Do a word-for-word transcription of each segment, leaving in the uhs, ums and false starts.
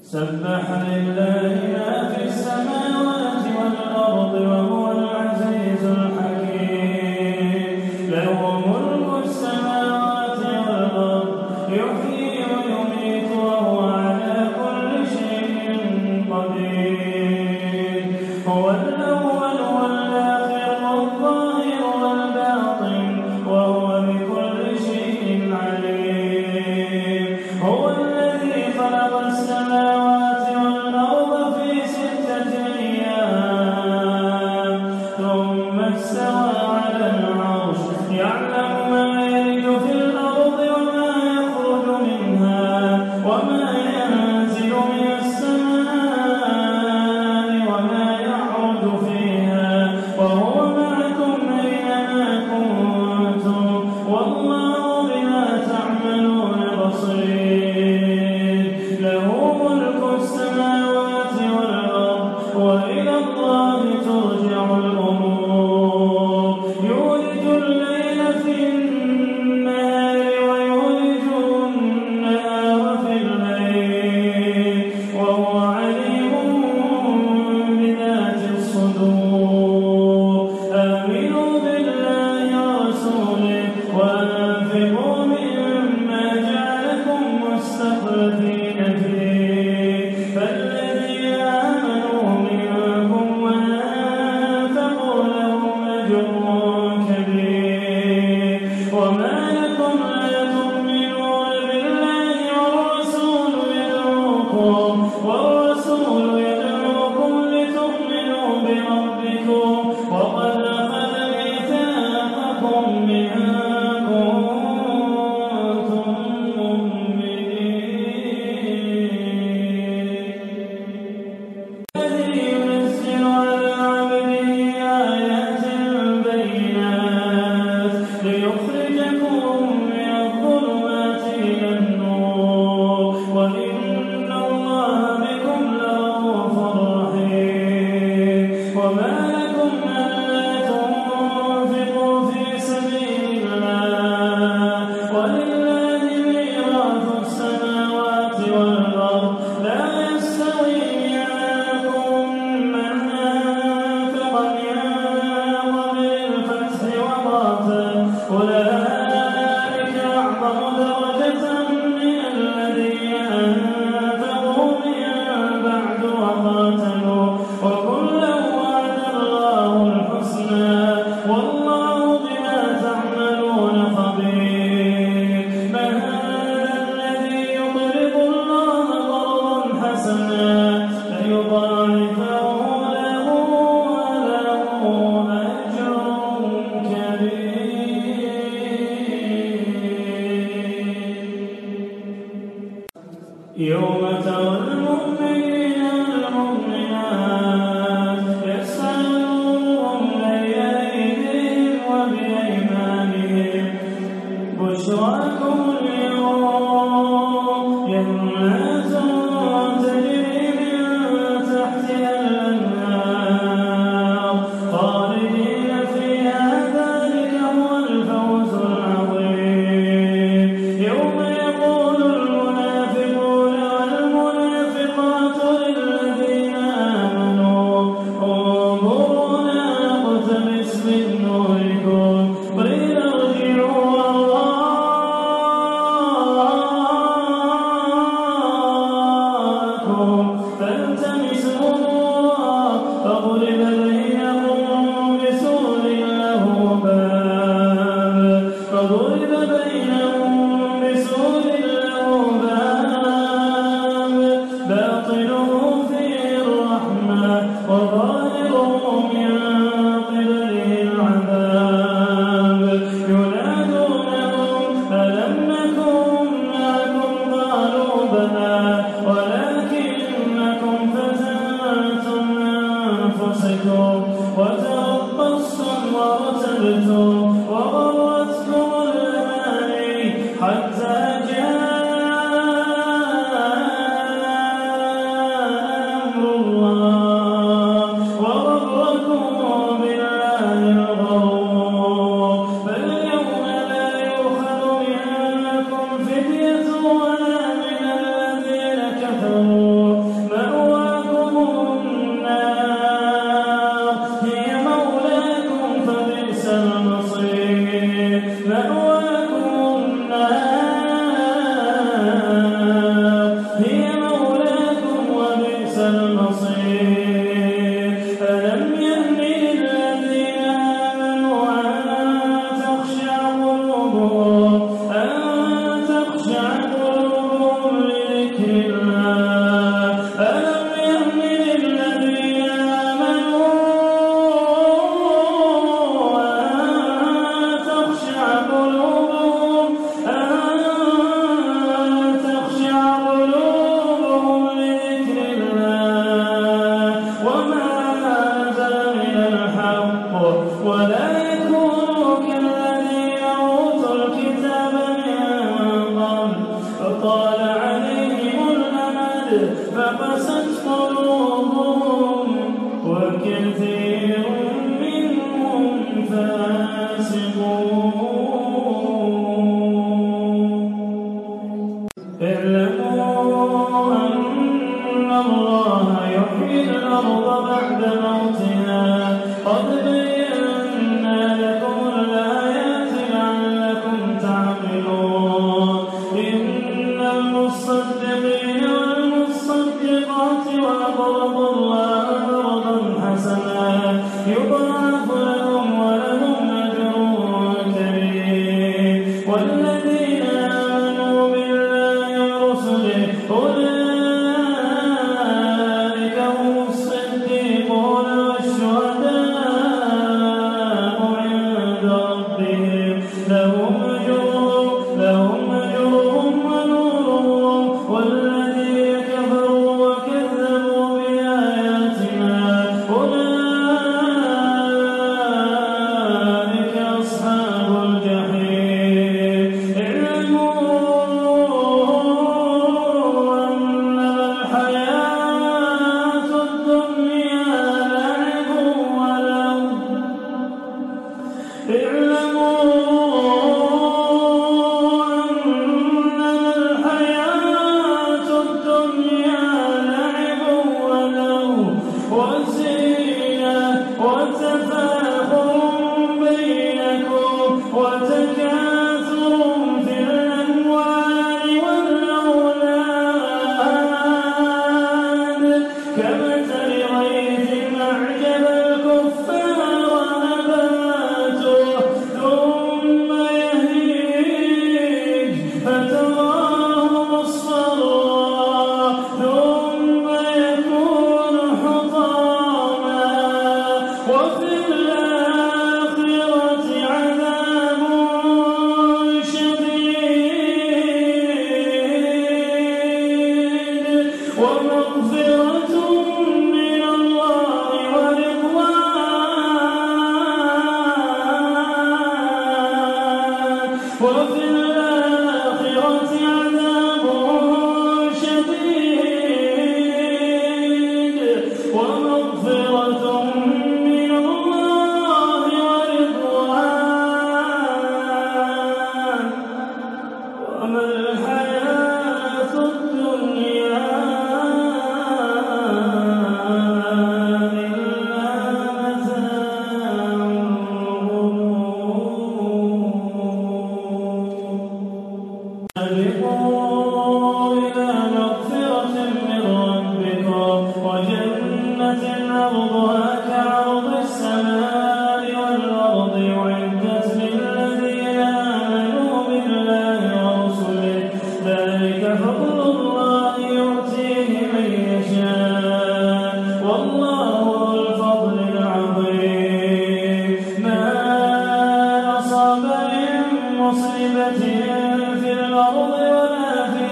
سبح لله ما في السماوات والأرض وهو العزيز الحكيم له ملك السماوات والأرض يحيي ويميت وهو على كل شيء قدير هو الأول والآخر والظاهر والباطن وهو بكل شيء عليم هو الذي خلق السماوات والأرض في ستة أيام ثم استوى على العرش يعلم ما يلج في الأرض وما يخرج منها وما ينزل من السماء وما يعرج فيها وهو معكم أينما كنتم والله بما تعملون بصير له ملك السماوات والأرض وإلى الله ترجع الأمور يولج الليل في النهار ويولج النهار في الليل وهو عليم بذات الصدور آمنوا بالله ورسوله وأنفقوا مما جعلكم مستخلفين فيه فالذين آمنوا منكم وأنفقوا لهم أجر كبير وما لكم لا تؤمنون بالله والرسول يدعوكم والرسول يدعوكم لتؤمنوا بربكم وقد أخذ ميثاقكم إن كنتم مؤمنين الذي ينزل على عبده آيات بينات ليخرجكم من الظلمات إلى النور وإن الله بكم لرءوف رحيم وما لكم ألا تنفقوا في سبيل الله ولله ميراث السماوات والأرض لا يستوي منكم من أنفق من قبل الفتح وقاتل أولئك أعظم درجة من الذين أنفقوا من بعد وقاتلوا وكلا وعد الله الحسنى والله بما تعملون خبير من الذي يقرض الله قرضا حسنا فيضاعفه له وله أجر كبير يوم ترى المؤمنين والمؤمنات يسعى نورهم بين أيديهم وبأيمانهم بشراكم اليوم جنات تجري من تحتها الأنهار خالدين فيها ذلك هو الفوز العظيم يوم يقول المنافقون والمنافقات للذين آمنوا انظرونا نقتبس من نوركم قيل ارجعوا وراءكم فالتمسوا نورا فضرب بينهم بسور له باب فضرب بينهم بسور له باب باطنه فيه الرحمة وظاهره من قبله العذاب ينادونهم ألم نكن معكم قالوا بلى ولكنكم فتنتم فقست قلوبهم وكثير منهم فاسقون. اعلموا أن الله يحيي الأرض بعد موتها قد بينا لكم الآيات لعلكم تعقلون. إن المصدقين والمصدقات وأقرضوا الله قرضا حسنا يضاعف لهم ولهم أجر كريم. والذين آمنوا بالله ورسله أولئك هم الصديقون والشهداء عند ربهم لهم أجرهم لهم أجرهم ونورهم. والذين كفروا وكذبوا بآياتنا أولئك أصحاب الجحيم. اعلموا أنما الحياة الدنيا لعب ولهو اعلموا أنما الحياة الدنيا لعب ولهو وزينة وتفاخر بينكم وتكاثر في الأموال والأولاد كمثل غيث أعجب الكفار نباته ثم يهيج فتراه مصفرا ثم يكون حطاما وفي الآخرة عذاب شديد ومغفرة من الله ورضوان. وفي الآخرة عذاب شديد ومغفرة من الله ورضوان. وما الحياة الدنيا إلا متاع الغرور. سابقوا إلى مغفرة من ربكم وجنة عرضها كعرض السماء والأرض أعدت للذين آمنوا بالله ورسله ذلك فضل الله يؤتيه من يشاء والله ذو الفضل العظيم. ما أصاب من مصيبة في الأرض ولا في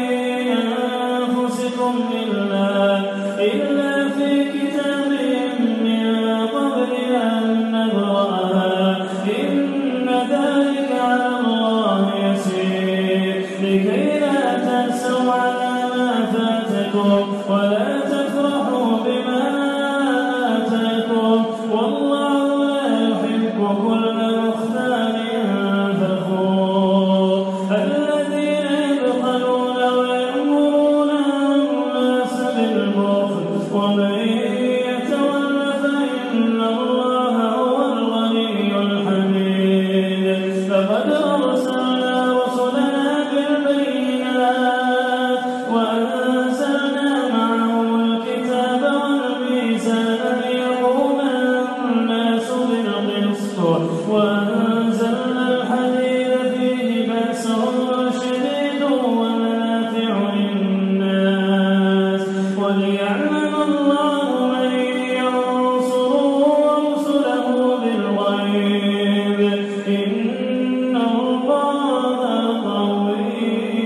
أنفسكم إلا إلا في كتاب من قبل أن نبرأها إن ذلك على الله يسير. لكي لا تأسوا على ما فاتكم ولا تفرحوا بما آتاكم والله لا يحب كل مختال فخور. الذين يبخلون ويأمرون الناس بالبخل ومن يتول فإن الله هو الغني الحميد. لقد أرسلنا رسلنا بالبينات وأنزلنا معهم الكتاب والميزان ليقوم الناس بالقسط وأنزلنا الحديد فيه بأس شديد ومنافع للناس وليعلم الله من ينصره ورسله بالغيب إن الله قوي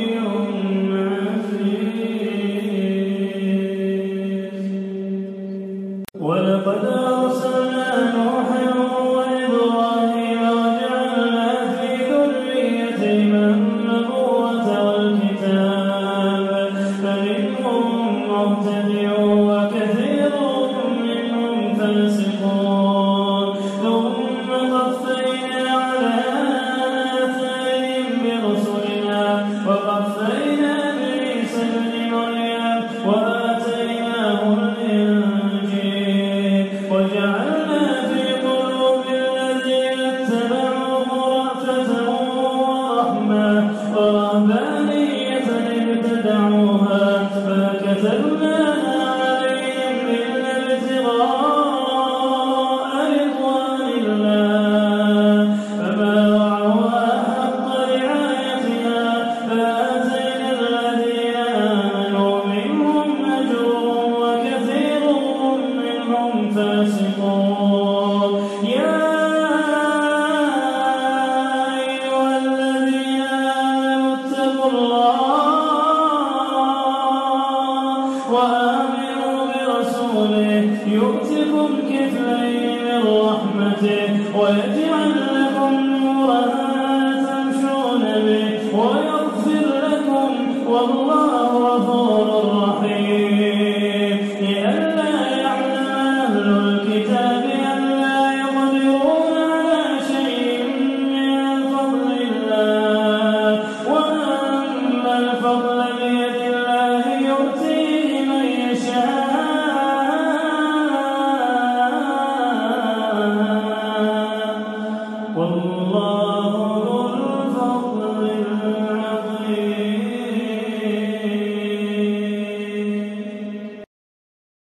عزيز. ولقد أرسلنا نوحا وإبراهيم وجعلنا في ذريتهما النبوة والكتاب فمنهم مهتدي وكثير منهم فاسقون ثم قفينا على آثارهم برسلنا وقفينا بعيسى ابن مريم وآتيناه الإنجيل وجعلنا في قلوب الذين اتبعوه رأفة ورحمة ورهبانية ابتدعوها ما كتبناها عليهم إلا ابتغاء رضوان الله فما رعوها حق رعايتها فآتينا الذين آمنوا منهم أجرهم وكثير منهم فاسقون يا أيها الذين آمنوا اتقوا الله وآمنوا برسوله يؤتكم كفلين من رحمته ويجعل لكم نورا تمشون به ويغفر لكم والله غفور